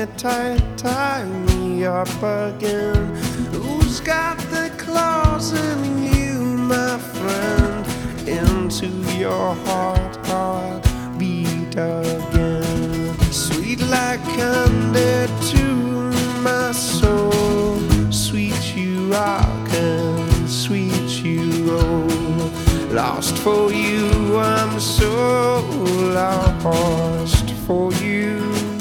me tight, tie me up again. Who's got the claws in you, my friend? Into your heart beat again. Sweet like candy to my soul. Sweet you rock and sweet you roll. Lost for you, I'm so lost for you.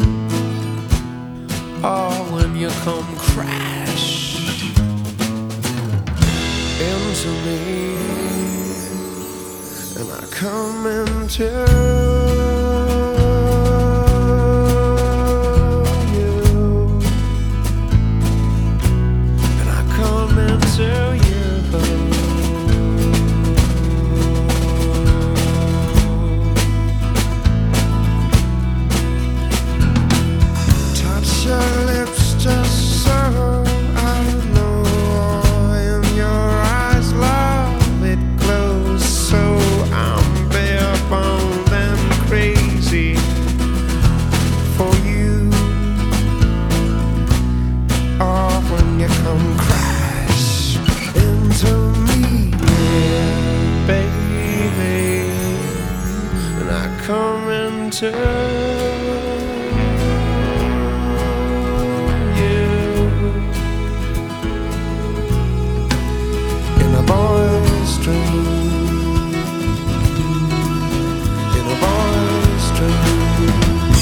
Oh, when you come crash into me, and I come into you, and I come into you. Your lips just so I know, in your eyes, love, it glows so. I'm bare boned and crazy for you. Oh, when you come crash into me, yeah, baby, and I come into boy's dream, in a boy's dream.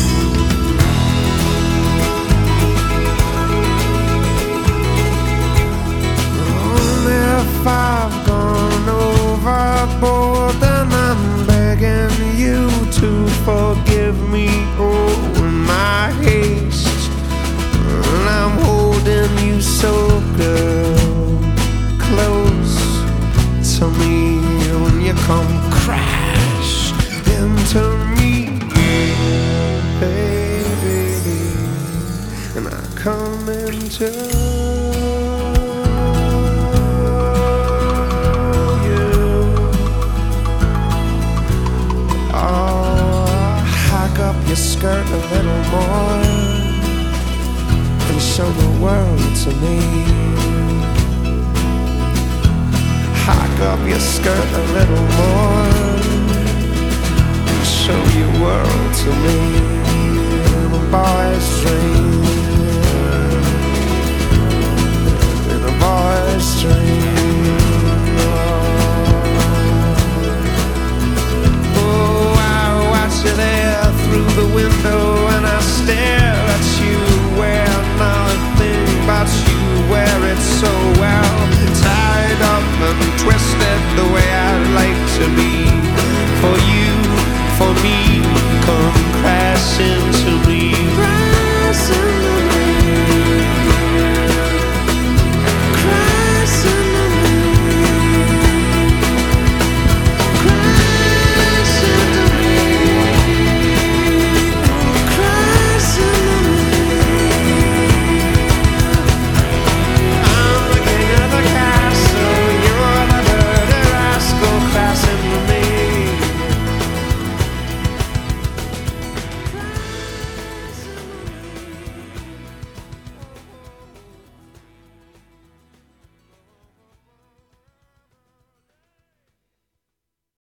If I've gone overboard, then I'm begging you to forgive me. Oh, in my haste, and I'm holding you so good, close to me when you come crash into me, yeah, baby, and I come into you. Oh, hike up your skirt a little more and show the world to me. Hike up your skirt a little more and show your world to me. In a boy's dream, in a boy's dream.